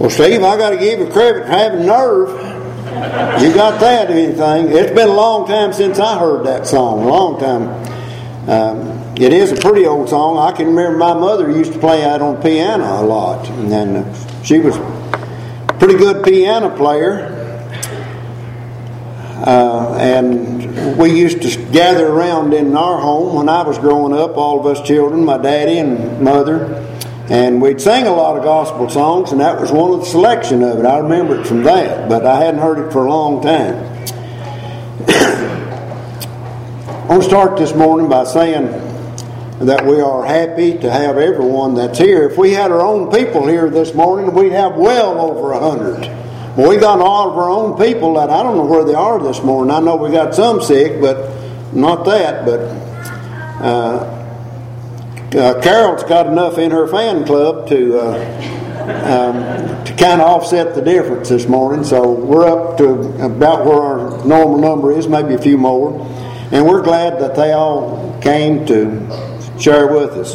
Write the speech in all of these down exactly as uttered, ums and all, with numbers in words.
Well, Steve, I got to give you credit for having nerve. You got that, if anything. It's been a long time since I heard that song. A long time. Um, it is a pretty old song. I can remember my mother used to play out on piano a lot. And then uh, she was a pretty good piano player. Uh, and we used to gather around in our home when I was growing up, all of us children, my daddy and mother, and we'd sing a lot of gospel songs, and that was one of the selection of it. I remember it from that, but I hadn't heard it for a long time. I want to start this morning by saying that we are happy to have everyone that's here. If we had our own people here this morning, we'd have well over a hundred. Well, we got all of our own people that I don't know where they are this morning. I know we got some sick, but not that. But uh, uh, Carol's got enough in her fan club to uh, um, to kind of offset the difference this morning. So we're up to about where our normal number is, maybe a few more. And we're glad that they all came to share with us.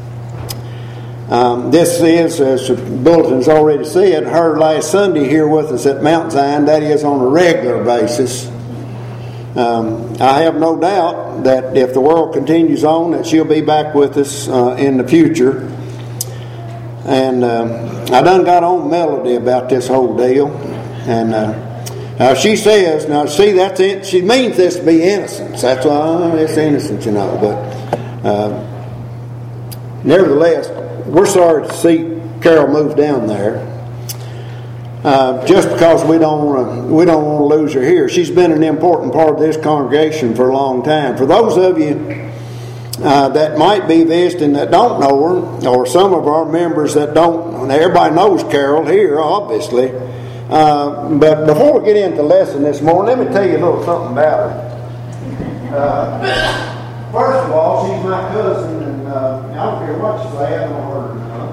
Um, this is, as the bulletin's already said, her last Sunday here with us at Mount Zion. That is on a regular basis. Um, I have no doubt that if the world continues on, that she'll be back with us uh, in the future. And um, I done got on Melody about this whole deal. And uh, now she says, now see, that's it. She means this to be innocence. That's why it's innocence, you know. But uh, nevertheless, we're sorry to see Carol move down there, uh, just because we don't want to we don't want to lose her here. She's been an important part of this congregation for a long time. For those of you uh, that might be visiting that don't know her, or some of our members that don't, everybody knows Carol here, obviously. Uh, but before we get into the lesson this morning, let me tell you a little something about her. Uh, first of all, she's my cousin. Uh, I don't care what you say, I don't hurt her.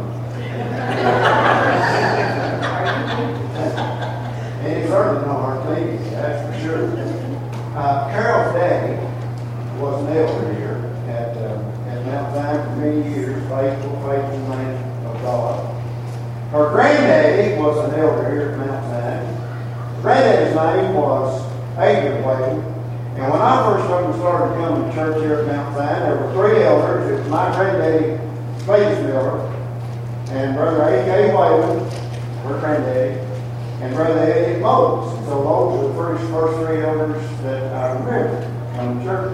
And it's certainly not hurt me, that's for sure. Uh, Carol's daddy was an elder here at, uh, at Mount Zion for many years, faithful, faithful man of God. Her granddaddy was an elder here at Mount Zion. Granddaddy's name was Adrian Wade. And when I first started coming to church here at Mount Zion, there were three elders. It was my granddaddy, Space Miller, and Brother A K Whalen, her granddaddy, and Brother Eddie Moses. And so those are the first, first three elders that I remember coming to church.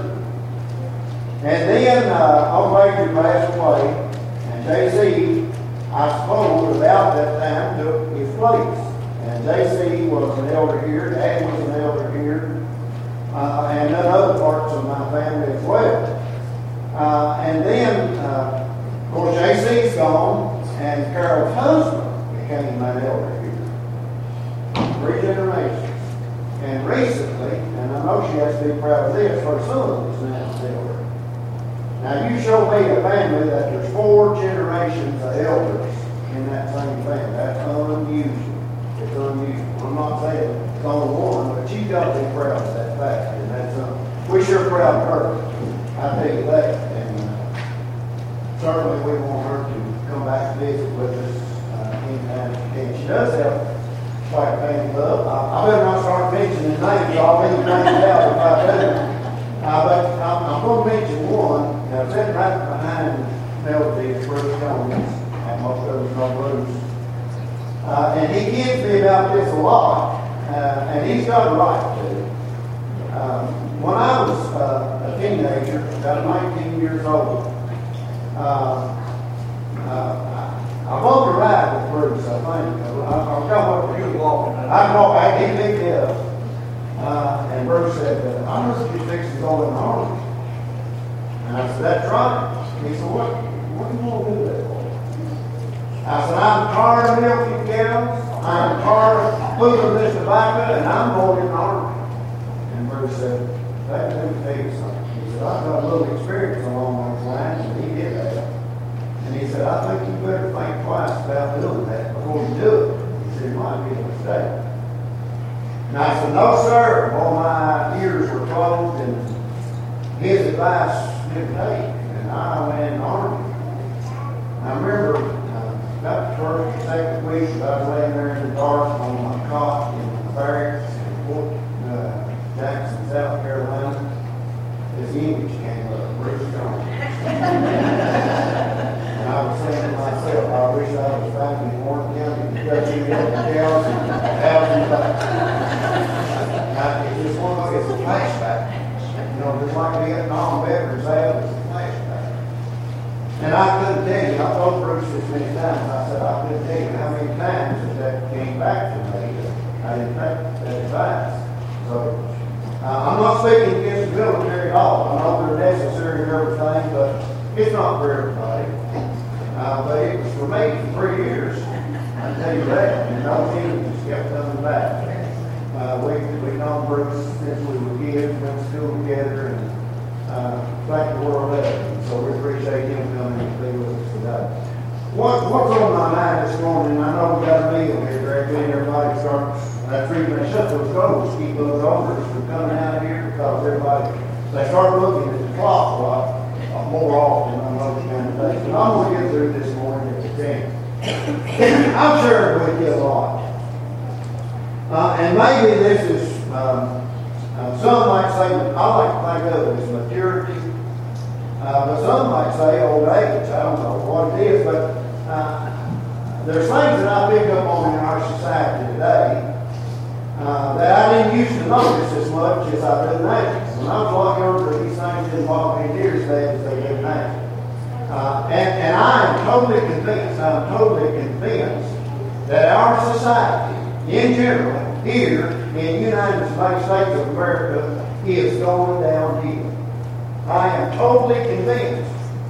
And then uh, Old Major passed away, and J C, I suppose, about that time, took his place. And J C was an elder here, Dad was an elder here. Uh, and then other parts of my family as well. Uh, and then, uh, of course, J C's gone, and Carol's husband became my elder here. Three generations. And recently, and I know she has to be proud of this, her son is now an elder. Now, you show me a family that there's four generations of elders in that same family. That's unusual. It's unusual. I'm not saying it's only one, but she's got to be proud of that fact. And that's um, we're sure proud of her. I tell you that. And uh, certainly we want her to come back and visit with us uh, anytime she can. She does have quite a fan club. I, I better not start mentioning names, so I'll leave names out if I do. Uh, but I'm, I'm going to mention one. Now, sitting right behind Melody is Bruce Jones, and most of us know Bruce. Uh, and he gives me about this a lot, uh, and he's got a right to. Um, when I was uh, a teenager, about nineteen years old, uh, uh, I bumped a ride with Bruce, I think. I, I forgot what he was walking. I walked back, he picked me up, uh, and Bruce said, uh, I must be fixing to go in the army. And I said, that's right. He said, what, what do you want to do that for? I said, I'm tired of milking cows, I'm tired of pulling this tobacco, and I'm going in the army. And Bruce said, let me tell you something. He said, I've got a little experience along those lines, and he did that. And he said, I think you better think twice about doing that before you do it. He said, it might be a mistake. And I said, no, sir. All my ears were closed, and his advice didn't take. And I went in the army. And I remember, about the first or second week, I was laying there in dark on my cot in the barracks in Fort uh, Jackson, South Carolina. This image came up, Bruce Jones. And I was saying to myself, I wish I was back in Warren County because you got the cows and thousand bucks. Now, it's just one of it's a flashback. You know, just like Vietnam veterans have, it's a flashback. And I couldn't tell you, I told Bruce this many times, I said, I couldn't tell you how many times that, that came back to me. I didn't take that advice. So, uh, I'm not speaking against the military at all. I know they're necessary and everything, but it's not for everybody. Uh, but it was for me for three years. I can tell you that. And those enemies kept coming back. Uh, we, we've known Bruce since we were kids, went to school together, and uh, thank the world of it. So we appreciate him coming to be with us today. What, what's on my mind this morning, I know we got a meal here, Greg, and everybody starts, that's the reason they shut those doors, keep those odors from coming out of here, because everybody, they start looking at the clock a lot uh, more often on those kind of things. And I'm going to get through this morning if we can. I'm sure it would get a lot. Uh, and maybe this is, um, uh, some might say, I like to think of it as maturity, uh, but some might say old age. I don't know what it is, but uh, there's things that I pick up on in our society today uh, that I didn't used to notice as much as I do now. When I was a lot younger, these things didn't bother me near as bad as they do now. Uh, and, and I am totally convinced, I'm totally convinced that our society, in general, here in the United States of America, is going downhill. I am totally convinced.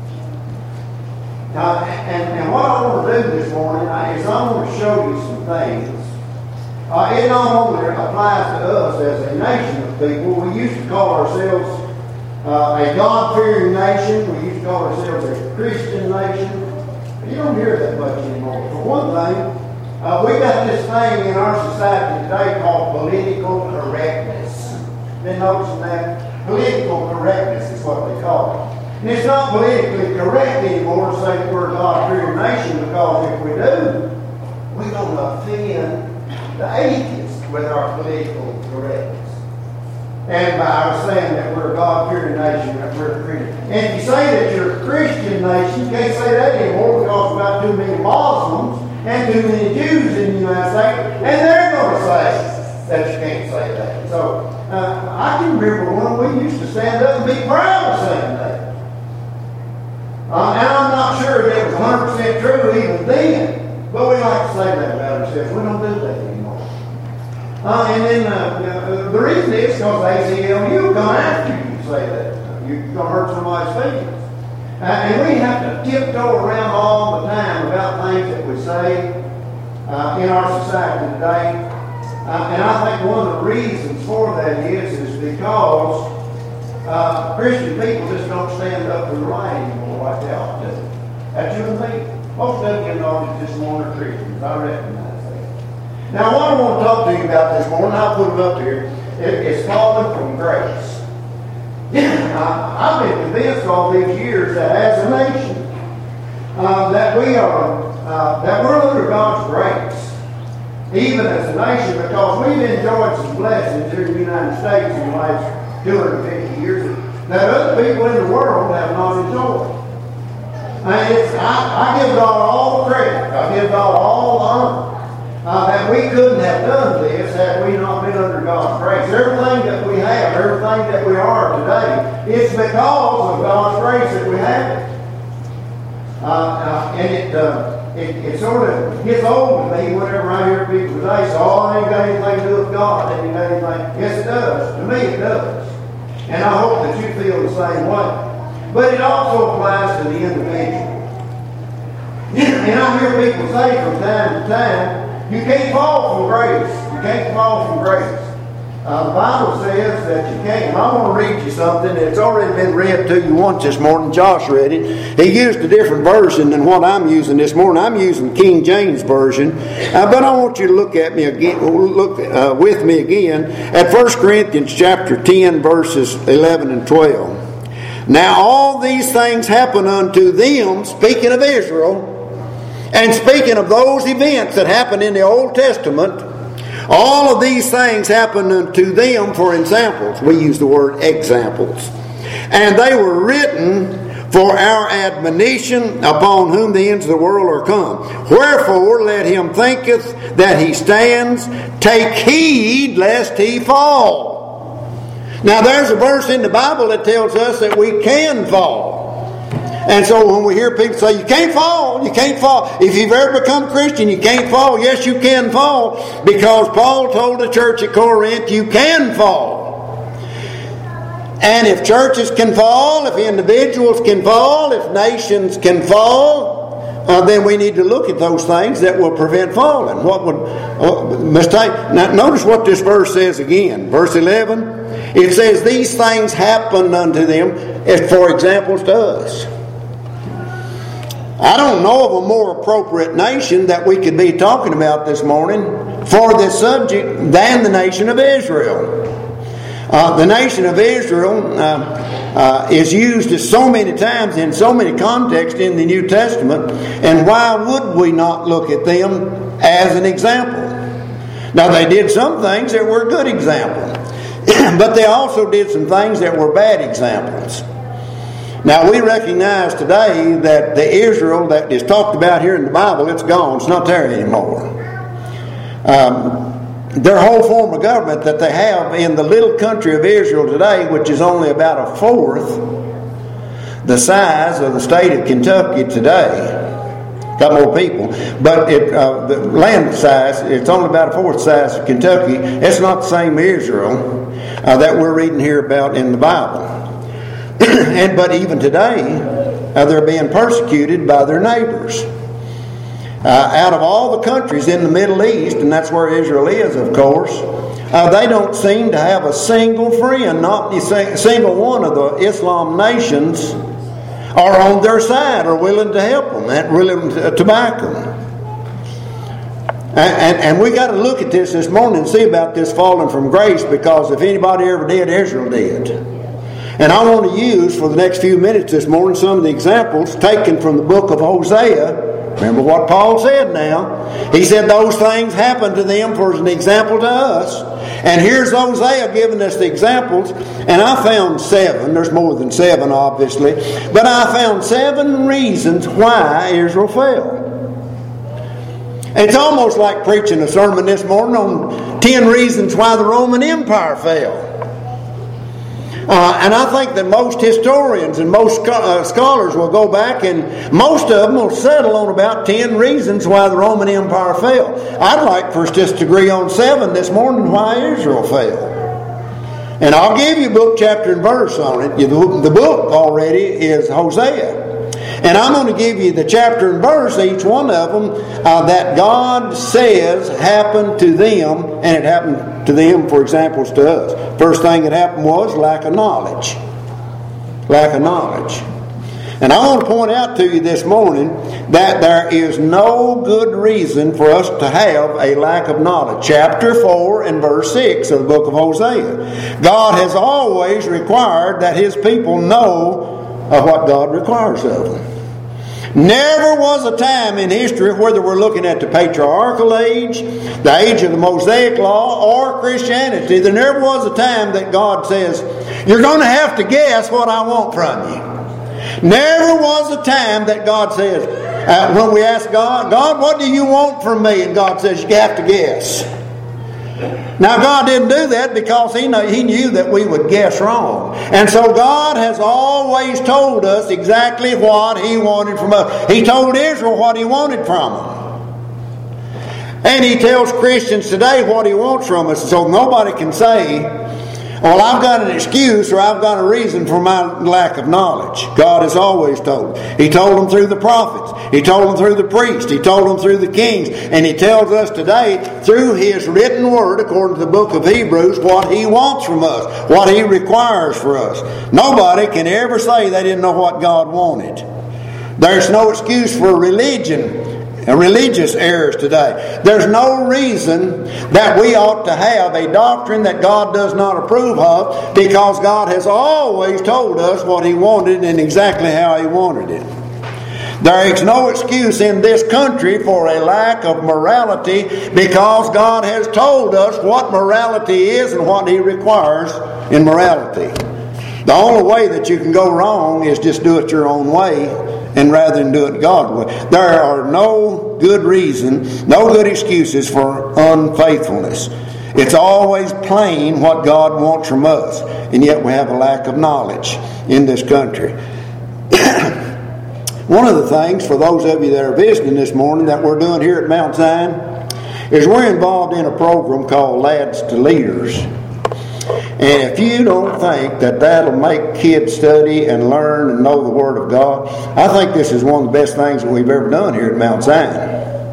Now, and, and what I want to do this morning is I want to show you some things. Uh, it not only applies to us as a nation of people. We used to call ourselves uh, a God-fearing nation. We used to call ourselves a Christian nation. You don't hear that much anymore. For one thing, Uh, we got this thing in our society today called political correctness. Been noticing that? Political correctness is what they call it. And it's not politically correct anymore to say that we're a God-fearing nation, because if we do, we're going to offend the atheists with our political correctness. And by saying that we're a God-fearing nation, that we're a Christian. And if you say that you're a Christian nation, you can't say that anymore because we've got too many Muslims and too many Jews in the United States, and they're going to say that you can't say that. So uh, I can remember when we used to stand up and be proud of saying that. Uh, and I'm not sure that it was one hundred percent true even then, but we like to say that about ourselves. We don't do that anymore. Uh, and then uh, uh, the reason is because A C L U will come after you say that. You're going to hurt somebody's feelings. Uh, and we have to tiptoe around all the time about things that we say uh, in our society today. Uh, and I think one of the reasons for that is, is because uh, Christian people just don't stand up for the right anymore like they ought to. That's you and me. Most of you know this morning are Christians. I recognize that. Now, what I want to talk to you about this morning, I'll put it up here, it, it's falling from grace. I've been convinced all these years that as a nation, uh, that we are, uh, that we're under God's grace, even as a nation, because we've enjoyed some blessings here in the United States in the last two hundred fifty years that other people in the world have not enjoyed. And it's, I, I give God all the credit. I give God all the honor. Uh, that we couldn't have done this had we not been under God's grace. Everything that we have, everything that we are today, it's because of God's grace that we have it. Uh, uh, and it, uh, it it sort of gets old to me whenever I hear people today say, oh, I ain't got anything to do with God. I ain't got anything. Yes, it does. To me, it does. And I hope that you feel the same way. But it also applies to the individual. And I hear people say from time to time, you can't fall from grace. You can't fall from grace. Uh, the Bible says that you can't. And I want to read you something. It's already been read to you once this morning. Josh read it. He used a different version than what I'm using this morning. I'm using King James Version. Uh, but I want you to look at me again. Look uh, with me again at First Corinthians chapter ten, verses eleven and twelve. Now all these things happen unto them, speaking of Israel, And speaking of those events that happened in the Old Testament, all of these things happened unto them for examples. We use the word examples. And they were written for our admonition, upon whom the ends of the world are come. Wherefore let him thinketh that he stands, take heed lest he fall. Now there's a verse in the Bible that tells us that we can fall. And so when we hear people say, you can't fall, you can't fall. If you've ever become Christian, you can't fall. Yes, you can fall. Because Paul told the church at Corinth, you can fall. And if churches can fall, if individuals can fall, if nations can fall, uh, then we need to look at those things that will prevent falling. What would uh, mistake? Now notice what this verse says again. Verse eleven. It says, these things happened unto them as for examples to us. I don't know of a more appropriate nation that we could be talking about this morning for this subject than the nation of Israel. Uh, the nation of Israel uh, uh, is used so many times in so many contexts in the New Testament, and why would we not look at them as an example? Now they did some things that were good examples, but they also did some things that were bad examples. Now we recognize today that the Israel that is talked about here in the Bible, it's gone. It's not there anymore. Um, their whole form of government that they have in the little country of Israel today, which is only about a fourth the size of the state of Kentucky today. Got more people, but it, uh, the land size, it's only about a fourth size of Kentucky. It's not the same Israel uh, that we're reading here about in the Bible. And but even today, uh, they're being persecuted by their neighbors. Uh, out of all the countries in the Middle East, and that's where Israel is, of course, uh, they don't seem to have a single friend. Not a single one of the Islam nations are on their side or willing to help them and willing to, to back them. And, and, and we got to look at this this morning and see about this falling from grace, because if anybody ever did, Israel did. And I want to use for the next few minutes this morning some of the examples taken from the book of Hosea. Remember what Paul said now. He said those things happened to them for an example to us. And here's Hosea giving us the examples. And I found seven. There's more than seven, obviously. But I found seven reasons why Israel fell. It's almost like preaching a sermon this morning on ten reasons why the Roman Empire fell. Uh, and I think that most historians and most uh, scholars will go back, and most of them will settle on about ten reasons why the Roman Empire fell. I'd like for us just to agree on seven this morning why Israel fell. And I'll give you book, chapter, and verse on it. The book already is Hosea. And I'm going to give you the chapter and verse, each one of them, uh, that God says happened to them, and it happened to them for examples to us. First thing that happened was lack of knowledge. Lack of knowledge. And I want to point out to you this morning that there is no good reason for us to have a lack of knowledge. Chapter four and verse six of the book of Hosea. God has always required that His people know of what God requires of them. Never was a time in history, whether we're looking at the patriarchal age, the age of the Mosaic Law, or Christianity, there never was a time that God says, you're going to have to guess what I want from you. Never was a time that God says, uh, when we ask God, God, what do you want from me? And God says, you have to guess. Now God didn't do that because he, know, he knew that we would guess wrong. And so God has always told us exactly what He wanted from us. He told Israel what He wanted from them. And He tells Christians today what He wants from us. So nobody can say, well, I've got an excuse or I've got a reason for my lack of knowledge. God has always told. He told them through the prophets. He told them through the priests. He told them through the kings. And He tells us today through His written word, according to the book of Hebrews, what He wants from us, what He requires for us. Nobody can ever say they didn't know what God wanted. There's no excuse for religion and religious errors today. There's no reason that we ought to have a doctrine that God does not approve of, because God has always told us what He wanted and exactly how He wanted it. There is no excuse in this country for a lack of morality, because God has told us what morality is and what He requires in morality. The only way that you can go wrong is just do it your own way, and rather than do it God's way. There are no good reasons, no good excuses for unfaithfulness. It's always plain what God wants from us, and yet we have a lack of knowledge in this country. One of the things, for those of you that are visiting this morning, that we're doing here at Mount Zion, is we're involved in a program called Lads to Leaders. And if you don't think that that'll make kids study and learn and know the Word of God, I think this is one of the best things that we've ever done here at Mount Zion.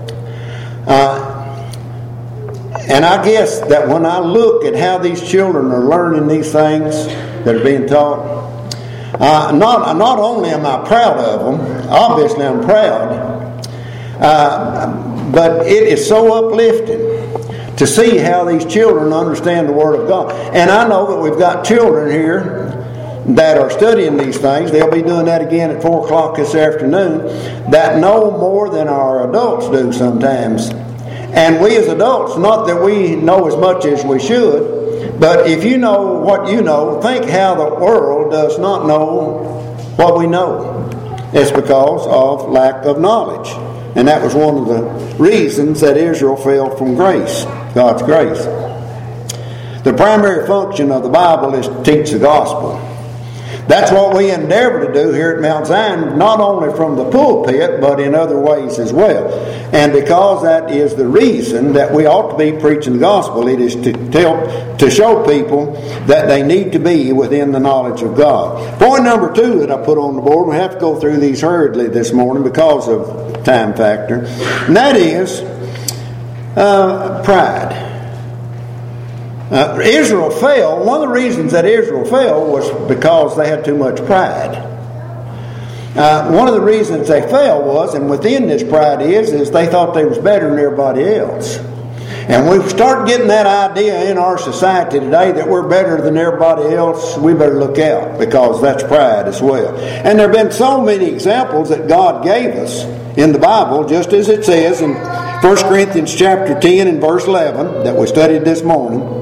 Uh, and I guess that when I look at how these children are learning these things that are being taught, Uh, not, not only am I proud of them, obviously I'm proud, uh, but it is so uplifting to see how these children understand the Word of God. And I know that we've got children here that are studying these things. They'll be doing that again at four o'clock this afternoon, that know more than our adults do sometimes. And we as adults, not that we know as much as we should, but if you know what you know, think how the world does not know what we know. It's because of lack of knowledge. And that was one of the reasons that Israel fell from grace, God's grace. The primary function of the Bible is to teach the gospel. That's what we endeavor to do here at Mount Zion, not only from the pulpit, but in other ways as well. And because that is the reason that we ought to be preaching the gospel, it is to tell, to show people that they need to be within the knowledge of God. Point number two that I put on the board, we have to go through these hurriedly this morning because of time factor, and that is uh, pride. Uh, Israel fell. One of the reasons that Israel fell was because they had too much pride. Uh, one of the reasons they fell was, and within this pride is, is they thought they was better than everybody else. And we start getting that idea in our society today that we're better than everybody else, we better look out, because that's pride as well. And there have been so many examples that God gave us in the Bible, just as it says in First Corinthians chapter ten and verse eleven that we studied this morning.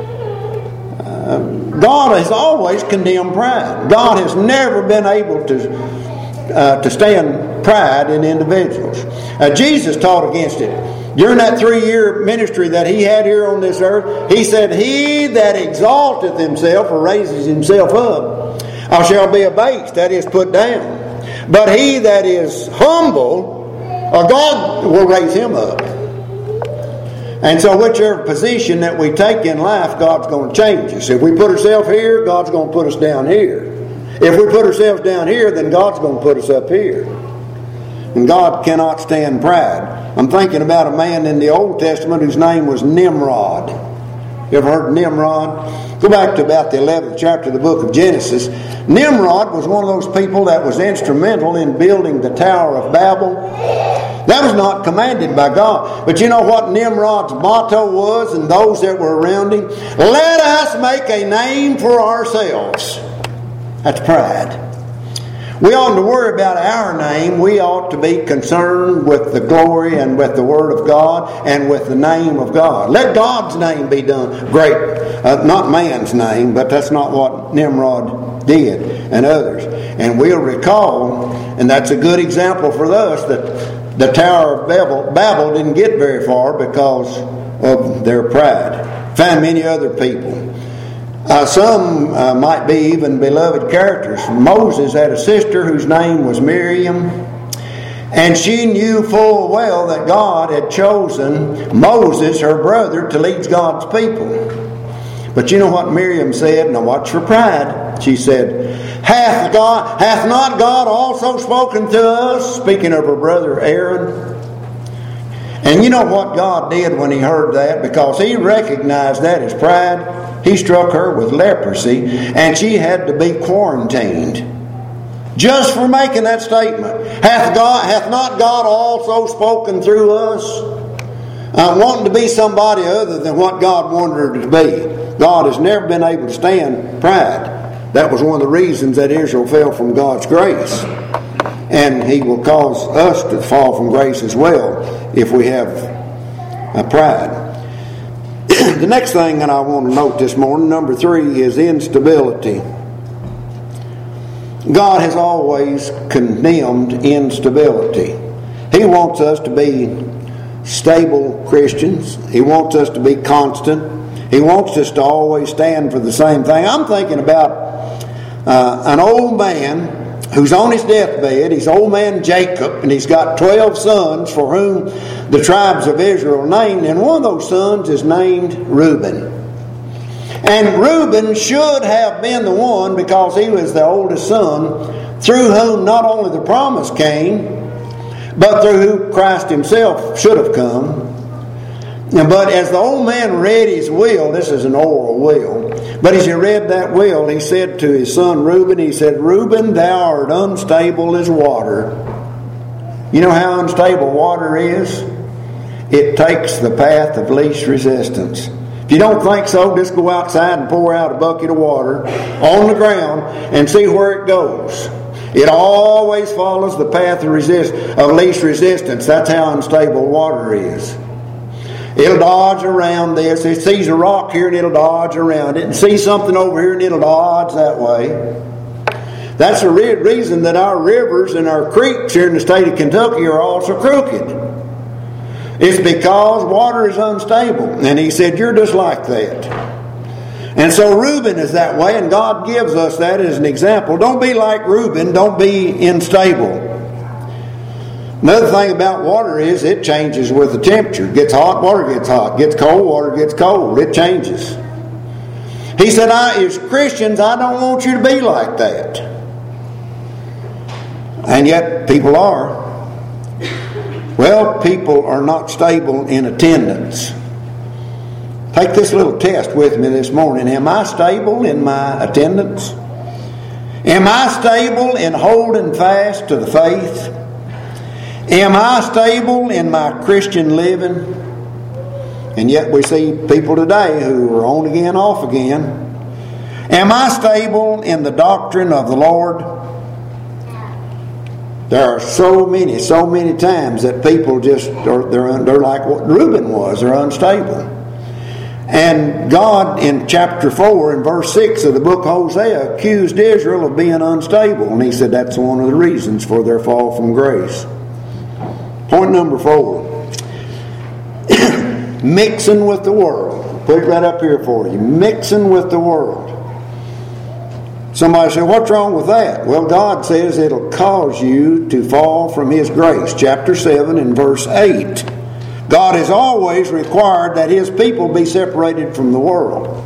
God has always condemned pride. God has never been able to uh, to stand pride in individuals. Uh, Jesus taught against it. During that three-year ministry that He had here on this earth, He said, "He that exalteth himself or raises himself up, I shall be abased," that is, put down. "But he that is humble, or God will raise him up." And so whichever position that we take in life, God's going to change us. If we put ourselves here, God's going to put us down here. If we put ourselves down here, then God's going to put us up here. And God cannot stand pride. I'm thinking about a man in the Old Testament whose name was Nimrod. You ever heard of Nimrod? Go back to about the eleventh chapter of the book of Genesis. Nimrod was one of those people that was instrumental in building the Tower of Babel. That was not commanded by God. But you know what Nimrod's motto was, and those that were around him? Let us make a name for ourselves. That's pride. We oughtn't to worry about our name. We ought to be concerned with the glory and with the Word of God and with the name of God. Let God's name be done great. Uh, not man's name, but that's not what Nimrod did and others. And we'll recall, and that's a good example for us, that the Tower of Babel, Babel didn't get very far because of their pride. Find many other people. Uh, some uh, might be even beloved characters. Moses had a sister whose name was Miriam, and she knew full well that God had chosen Moses, her brother, to lead God's people. But you know what Miriam said? Now watch her pride. She said, Hath God, hath not God also spoken to us? Speaking of her brother Aaron. And you know what God did when He heard that? Because He recognized that as pride. He struck her with leprosy, and she had to be quarantined just for making that statement. Hath God, hath not God also spoken through us? Uh, wanting to be somebody other than what God wanted her to be. God has never been able to stand pride. That was one of the reasons that Israel fell from God's grace. And He will cause us to fall from grace as well if we have uh, pride. The next thing that I want to note this morning, number three, is instability. God has always condemned instability. He wants us to be stable Christians. He wants us to be constant. He wants us to always stand for the same thing. I'm thinking about uh, an old man who's on his deathbed. He's old man Jacob, and he's got twelve sons for whom the tribes of Israel named, and one of those sons is named Reuben. And Reuben should have been the one, because he was the oldest son, through whom not only the promise came, but through whom Christ Himself should have come. But as the old man read his will, this is an oral will, but as he read that will, he said to his son Reuben, he said, Reuben, thou art unstable as water. You know how unstable water is? It takes the path of least resistance. If you don't think so, just go outside and pour out a bucket of water on the ground and see where it goes. It always follows the path of, resist, of least resistance. That's how unstable water is. It'll dodge around this. It sees a rock here and it'll dodge around it. And sees something over here and it'll dodge that way. That's the re- reason that our rivers and our creeks here in the state of Kentucky are also crooked. It's because water is unstable. And He said, you're just like that. And so Reuben is that way, and God gives us that as an example. Don't be like Reuben. Don't be unstable. Another thing about water is it changes with the temperature. Gets hot, water gets hot. Gets cold, water gets cold. It changes. He said, I, as Christians, I don't want you to be like that. And yet people are. Well, people are not stable in attendance. Take this little test with me this morning. Am I stable in my attendance? Am I stable in holding fast to the faith? Am I stable in my Christian living? And yet we see people today who are on again, off again. Am I stable in the doctrine of the Lord? There are so many, so many times that people just, are, they're, they're like what Reuben was. They're unstable. And God in chapter four and verse six of the book of Hosea accused Israel of being unstable. And He said that's one of the reasons for their fall from grace. Point number four. Mixing with the world. Put it right up here for you. Mixing with the world. Somebody said, what's wrong with that? Well, God says it'll cause you to fall from His grace. Chapter seven and verse eight. God has always required that His people be separated from the world.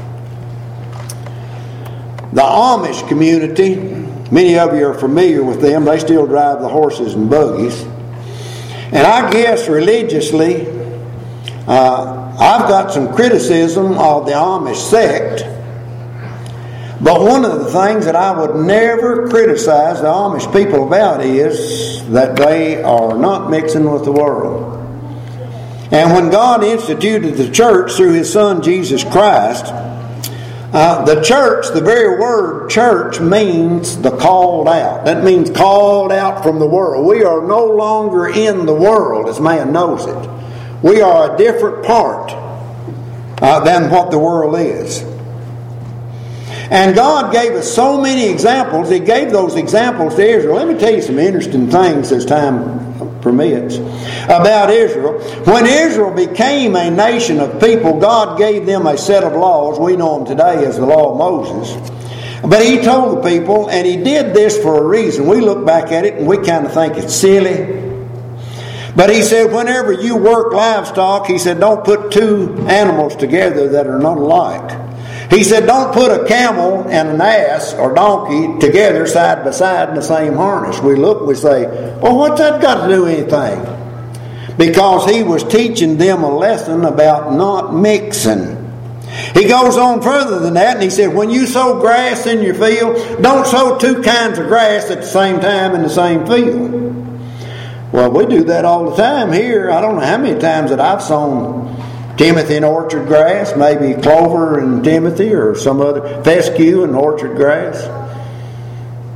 The Amish community, many of you are familiar with them. They still drive the horses and buggies. And I guess religiously, uh, I've got some criticism of the Amish sect. But one of the things that I would never criticize the Amish people about is that they are not mixing with the world. And when God instituted the church through His Son Jesus Christ, uh, the church, the very word church means the called out. That means called out from the world. We are no longer in the world as man knows it. We are a different part uh, than what the world is. And God gave us so many examples. He gave those examples to Israel. Let me tell you some interesting things as time permits about Israel. When Israel became a nation of people, God gave them a set of laws. We know them today as the law of Moses. But He told the people, and He did this for a reason. We look back at it and we kind of think it's silly. But He said, whenever you work livestock, He said, don't put two animals together that are not alike. He said, don't put a camel and an ass or donkey together side by side in the same harness. We look and we say, well, what's that got to do with anything? Because He was teaching them a lesson about not mixing. He goes on further than that, and He said, when you sow grass in your field, don't sow two kinds of grass at the same time in the same field. Well, we do that all the time here. I don't know how many times that I've sown Timothy and orchard grass, maybe clover and Timothy, or some other fescue and orchard grass.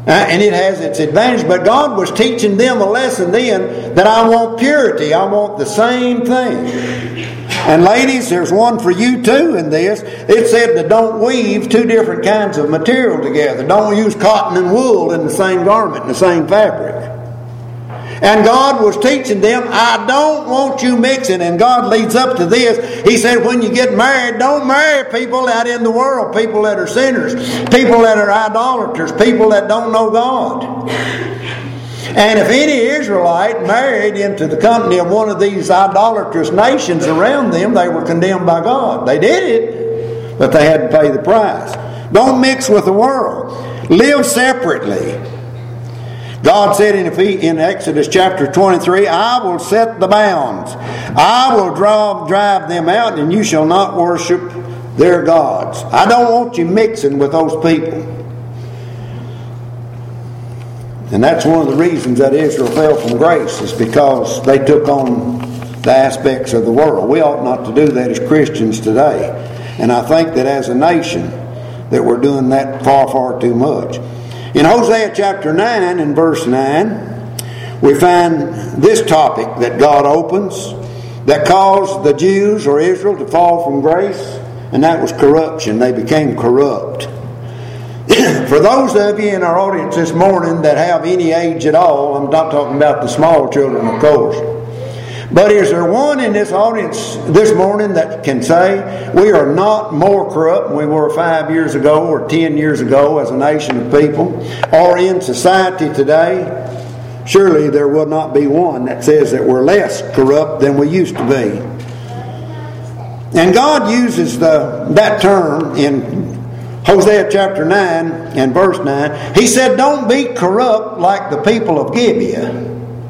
Uh, and it has its advantage, but God was teaching them a lesson then that I want purity. I want the same thing. And ladies, there's one for you too in this. It said that don't weave two different kinds of material together. Don't use cotton and wool in the same garment, in the same fabric. And God was teaching them, I don't want you mixing. And God leads up to this. He said, when you get married, don't marry people out in the world, people that are sinners, people that are idolaters, people that don't know God. And if any Israelite married into the company of one of these idolatrous nations around them, they were condemned by God. They did it, but they had to pay the price. Don't mix with the world. Live separately. God said in, in Exodus chapter twenty-three, I will set the bounds. I will draw, drive them out, and you shall not worship their gods. I don't want you mixing with those people. And that's one of the reasons that Israel fell from grace, is because they took on the aspects of the world. We ought not to do that as Christians today. And I think that as a nation that we're doing that far, far too much. In Hosea chapter nine and verse nine, we find this topic that God opens that caused the Jews or Israel to fall from grace, and that was corruption. They became corrupt. For those of you in our audience this morning that have any age at all, I'm not talking about the small children, of course, but is there one in this audience this morning that can say we are not more corrupt than we were five years ago or ten years ago as a nation of people, or in society today? Surely there will not be one that says that we're less corrupt than we used to be. And God uses the that term in Hosea chapter nine and verse nine. He said, don't be corrupt like the people of Gibeah.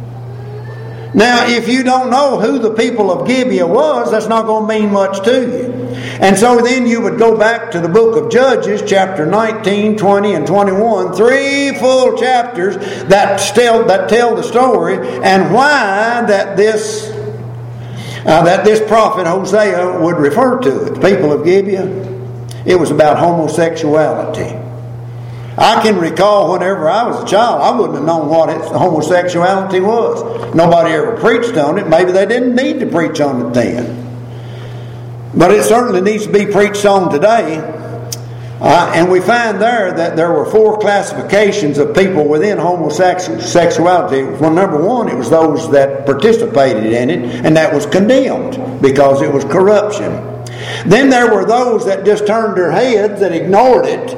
Now, if you don't know who the people of Gibeah was, that's not going to mean much to you. And so then you would go back to the book of Judges, chapter nineteen, twenty, and twenty-one. Three full chapters that tell, that tell the story and why that this, uh, that this prophet Hosea would refer to it. The people of Gibeah. It was about homosexuality. I can recall whenever I was a child, I wouldn't have known what it, homosexuality was. Nobody ever preached on it. Maybe they didn't need to preach on it then. But it certainly needs to be preached on today. Uh, and we find there that there were four classifications of people within homosexuality. Well, number one, it was those that participated in it, and that was condemned because it was corruption. Then there were those that just turned their heads and ignored it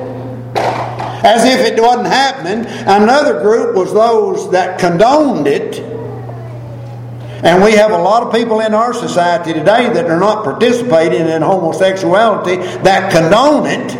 as if it wasn't happening. Another group was those that condoned it. And we have a lot of people in our society today that are not participating in homosexuality that condone it.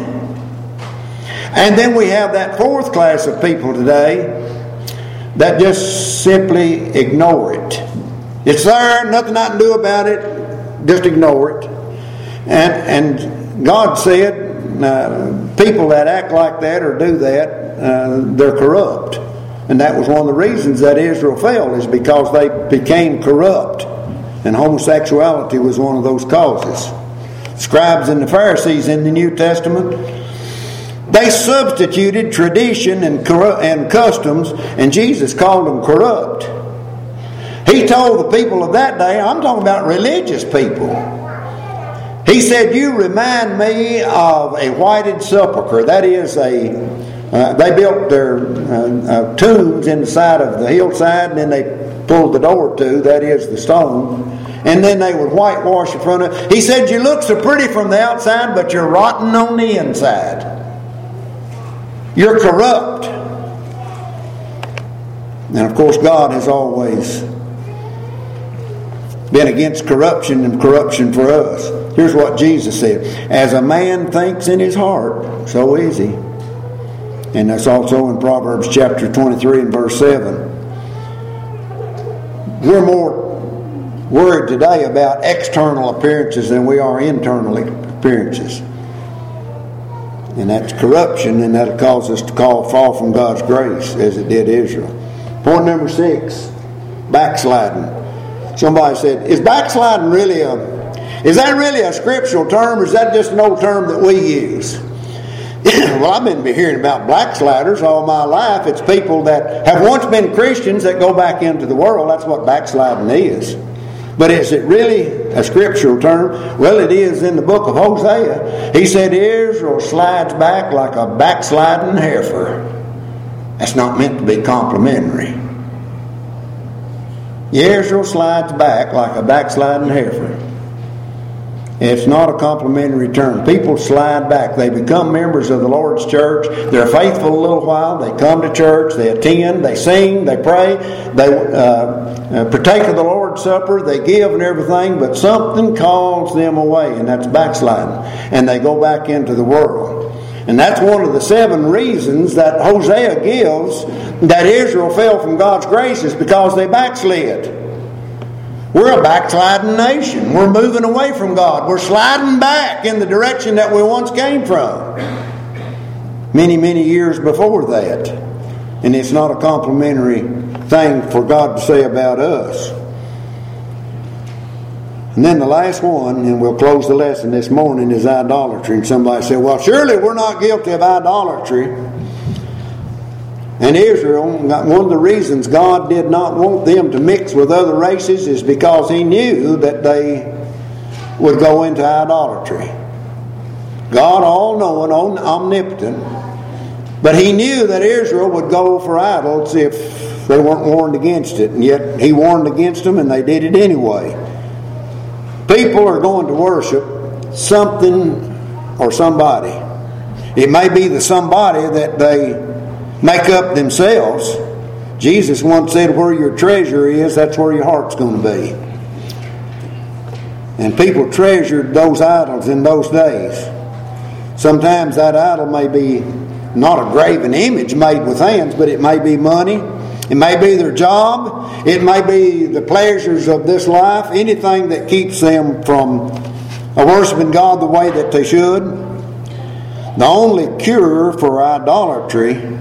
And then we have that fourth class of people today that just simply ignore it. It's there, nothing I can do about it, just ignore it. And, and God said, uh, people that act like that or do that, uh, they're corrupt. And that was one of the reasons that Israel fell, is because they became corrupt. And homosexuality was one of those causes. Scribes and the Pharisees in the New Testament, they substituted tradition and, corru- and customs, and Jesus called them corrupt. He told the people of that day, I'm talking about religious people, he said, you remind me of a whited sepulchre. That is a, uh, they built their uh, uh, tombs in the side of the hillside, and then they pulled the door to, that is the stone, and then they would whitewash in front of it. He said, you look so pretty from the outside, but you're rotten on the inside. You're corrupt. And of course, God has always been against corruption and corruption for us. Here's what Jesus said. As a man thinks in his heart, so is he. And that's also in Proverbs chapter twenty-three and verse seven. We're more worried today about external appearances than we are internal appearances. And that's corruption, and that'll cause us to call, fall from God's grace as it did Israel. Point number six, backsliding. Somebody said, is backsliding really a, is that really a scriptural term, or is that just an old term that we use? Well, I've been hearing about backsliders all my life. It's people that have once been Christians that go back into the world. That's what backsliding is. But is it really a scriptural term? Well, it is in the book of Hosea. He said Israel slides back like a backsliding heifer. That's not meant to be complimentary. Israel slides back like a backsliding heifer. It's not a complimentary term. People slide back. They become members of the Lord's church. They're faithful a little while. They come to church. They attend. They sing. They pray. They uh, partake of the Lord's Supper. They give and everything. But something calls them away, and that's backsliding. And they go back into the world. And that's one of the seven reasons that Hosea gives that Israel fell from God's grace, is because they backslid. We're a backsliding nation. We're moving away from God. We're sliding back in the direction that we once came from. Many, many years before that. And it's not a complimentary thing for God to say about us. And then the last one, and we'll close the lesson this morning, is idolatry. And somebody said, well, surely we're not guilty of idolatry. And Israel, one of the reasons God did not want them to mix with other races is because He knew that they would go into idolatry. God, all-knowing, omnipotent, but He knew that Israel would go for idols if they weren't warned against it. And yet He warned against them, and they did it anyway. People are going to worship something or somebody. It may be the somebody that they make up themselves. Jesus once said, where your treasure is, that's where your heart's going to be. And people treasured those idols in those days. Sometimes that idol may be not a graven image made with hands, but it may be money. It may be their job. It may be the pleasures of this life. Anything that keeps them from worshiping God the way that they should. The only cure for idolatry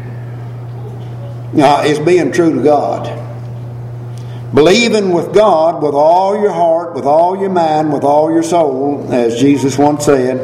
Uh, is being true to God. Believing with God with all your heart, with all your mind, with all your soul, as Jesus once said.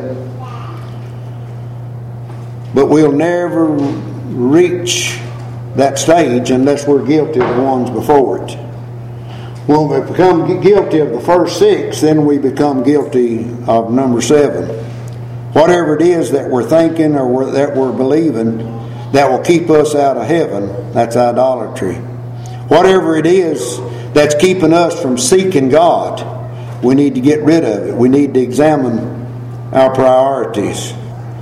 But we'll never reach that stage unless we're guilty of the ones before it. When we become guilty of the first six, then we become guilty of number seven. Whatever it is that we're thinking or that we're believing that will keep us out of heaven, that's idolatry. Whatever it is that's keeping us from seeking God, we need to get rid of it. We need to examine our priorities.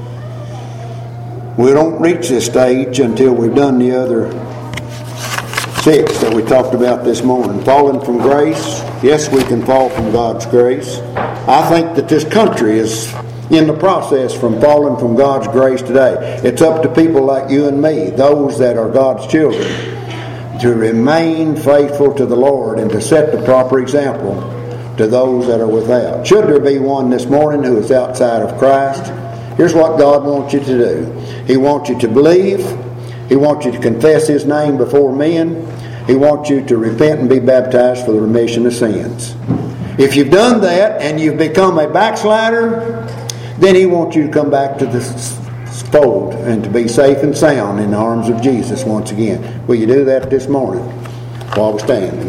We don't reach this stage until we've done the other six that we talked about this morning. Falling from grace. Yes, we can fall from God's grace. I think that this country is in the process from falling from God's grace today. It's up to people like you and me, those that are God's children, to remain faithful to the Lord and to set the proper example to those that are without. Should there be one this morning who is outside of Christ, here's what God wants you to do. He wants you to believe. He wants you to confess His name before men. He wants you to repent and be baptized for the remission of sins. If you've done that and you've become a backslider, then He wants you to come back to the fold and to be safe and sound in the arms of Jesus once again. Will you do that this morning while we stand?